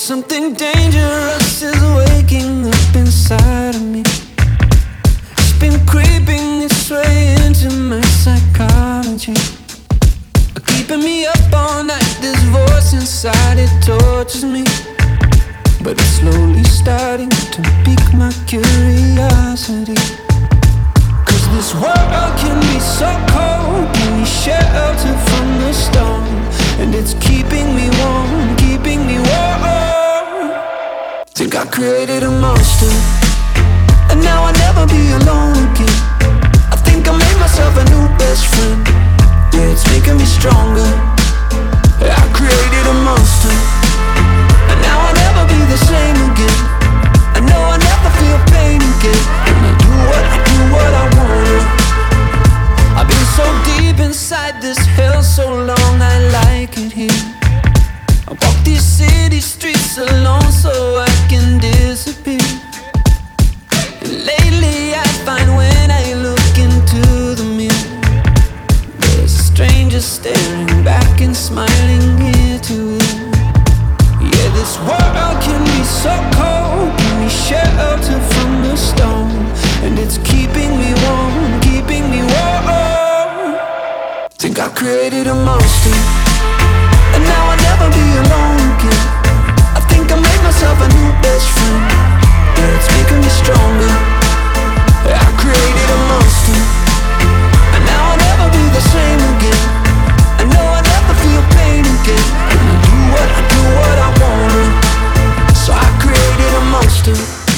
something dangerous is waking up inside of me. It's been creeping its way into my psychology, keeping me up all night. This voice inside, it tortures me, but it's slowly starting to pique my curiosity. Cause this world can be so cold, give me shelter from the storm, and it's keeping me warm, keeping me warm. Think I created a monster, and now I'll never be alone again. I think I made myself a new best friend. Yeah, it's making me stronger. I created a monster, and now I'll never be the same again. I know I'll never feel pain again, and I do what I wanna. I've been so deep inside this hell so long, I like it here. I walk these city streets alone so I can disappear. And lately I find when I look into the mirror, there's a stranger staring back and smiling ear to ear. Yeah, this world can be so cold, give me shelter from the storm, and it's keeping me warm, keeping me warm. Think I created a monster, and now I'll never be alone again. I think I made myself a new best friend. Yeah, it's making me stronger. I created a monster, and now I'll never be the same again. I know I'll never feel pain again, and I do what I wanna. So I created a monster.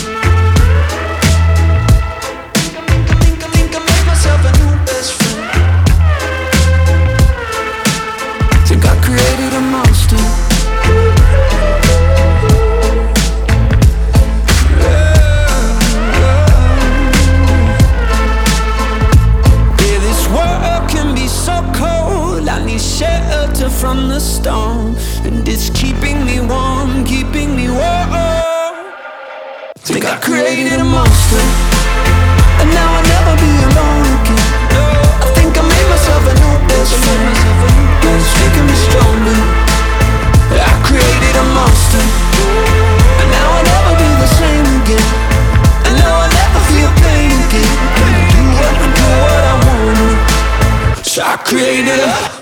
I think I made myself a new best friend. Think I created a monster. Yeah, this world can be so cold, I need shelter from the storm, and it's keeping me warm, keeping me warm. Think I created a monster, and now I'll never be alone again. I think I made myself a new best friend. Yeah, it's making me stronger. I created a monster, and now I'll never be the same again. I know I'll never feel pain again. I do what I wanna. So I created a